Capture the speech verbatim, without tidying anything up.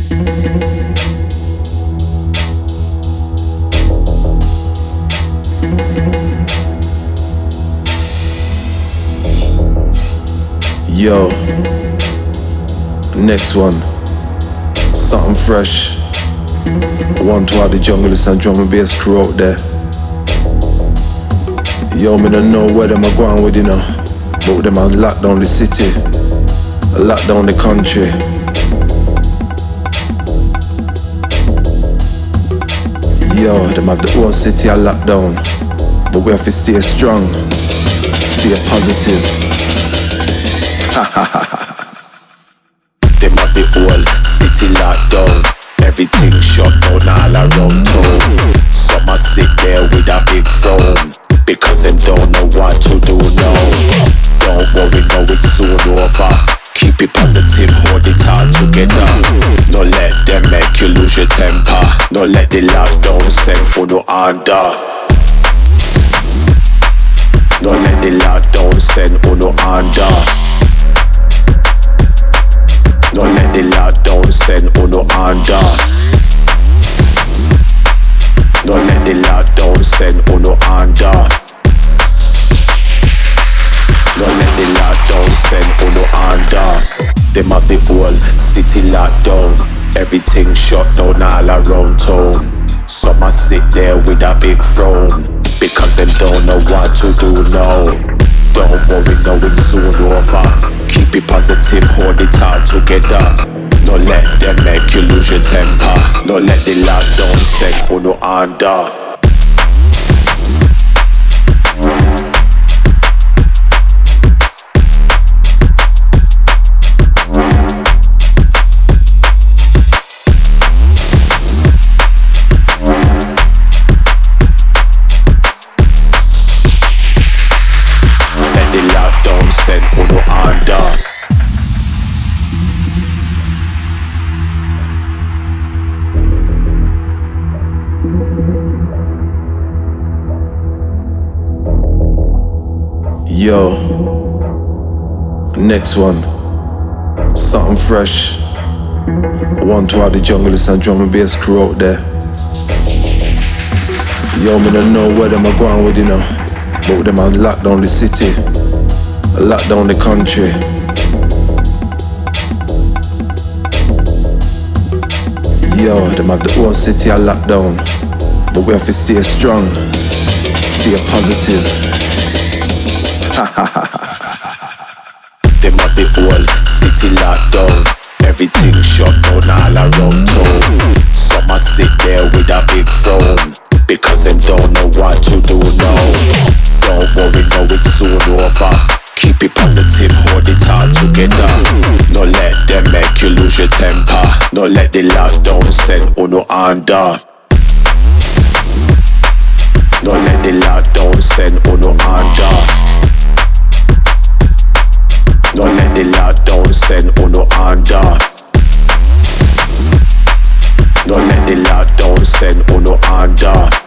Yo, next one, something fresh. One to all the junglers and drum and bass crew out there. Yo, me don't know where them are going with, you know, but them are locked down the city, locked down the country. Yo, them have the whole city are locked down, but we have to stay strong, stay positive. Them have the whole city locked down, everything shut down all around town. Some are sit there with a big frown, because them don't know what to do now. Don't worry, now it's soon over. Keep it positive, hold it all together. No let them make you lose your temper. No let the lockdown send for no under. No let the lockdown send for no under. No let the lockdown send uno under. No let the lockdown send uno under. No let the lockdown send uno under. Them have the whole city locked down, everything shut down all around town. Some are sit there with a big frown, because them don't know what to do now. Don't worry, now it's soon over. Keep it positive, hold it all together. No let them make you lose your temper. No let the lockdown send uno under. Let the lockdown send uno under. Yo, next one, something fresh. One to all the junglers and drum and bass crew out there. Yo, me don't know where them are going with, you know, but them are locked down the city, locked down the country. Yo, them have the whole city are locked down, but we have to stay strong, stay positive. Them have the whole city locked down, everything shut down all around town. Some are sit there with a big frown, because them don't know what to do now. Don't worry, now it's soon over. Keep it positive, hold it all together. No let them make you lose your temper. No let the lockdown send uno under. No let the lockdown send uno under. No let the lockdown send uno under. No let the lockdown send uno under.